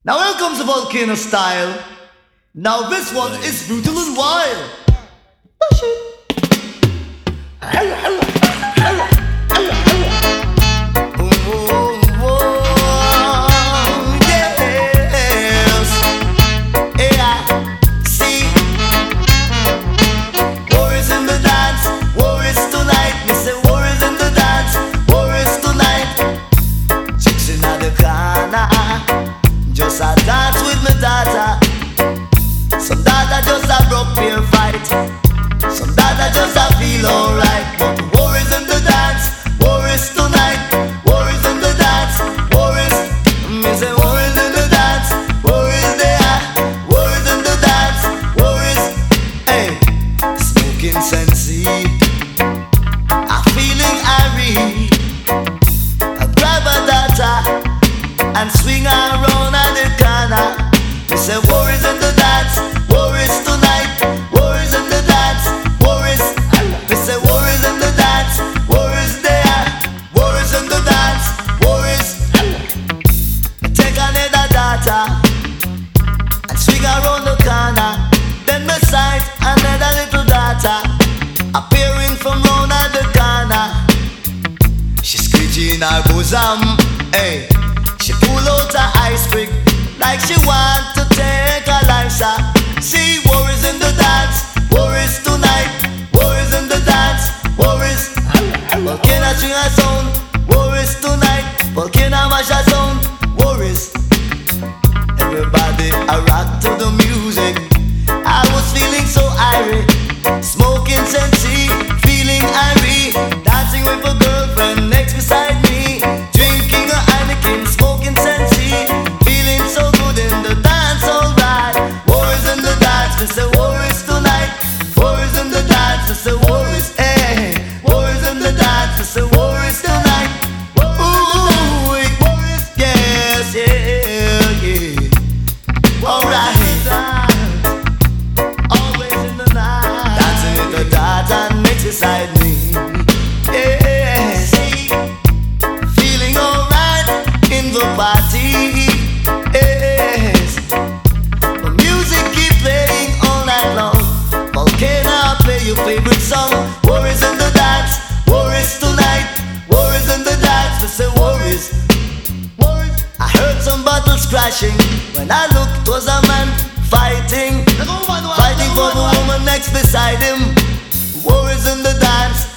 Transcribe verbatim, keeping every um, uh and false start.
Now here comes the volcano style. Now this one is brutal and wild. Push it. Just a dance with my daughter. Some daughter just a broke beer fight. Some daughter just a feel alright. But war is in the dance, war is tonight. War is in the dance, war is. Me say war is in the dance, war is there. War is in the dance, war is. Hey, smoking Sensi, I'm feeling irie. I grab a daughter and swing around at the corner. We say war is in the dance, war is tonight. War is in the dance, war is. We say war is in the dance, war is there. War is in the dance, war is. Take another daughter and swing around the corner. Then me sight another little daughter appearing from round at the corner. She screeching in her bosom, hey. She pull out her ice pick like she want to take a life, sir. See, war is in the dance, war is tonight. War is in the dance, war is. Volcano swing a sound, war is tonight. Volcano mash a sound, war is. Everybody a rock to the music. I was feeling so irie, smoking Sensi, feeling irie, dancing with a girlfriend next beside me, drinking a Heineken, smoking Sensi, feeling so good in the dance, alright. War is in the dance, we say war is tonight. War is in the dance, we say war is, eh. War is in the dance, we say war is tonight. Ooh, yes, yeah, yeah. Alright. Always in the night, dancing with the daughter next beside me. Yes, feeling alright in the party. Yes, the music keep playing all night long. Volcano, play your favorite song. War is in the dance, war is tonight. War is in the dance, we say war is. War is. I heard some bottles crashing. When I looked, it was a man fighting, fighting for the woman next beside him. War is in the dance,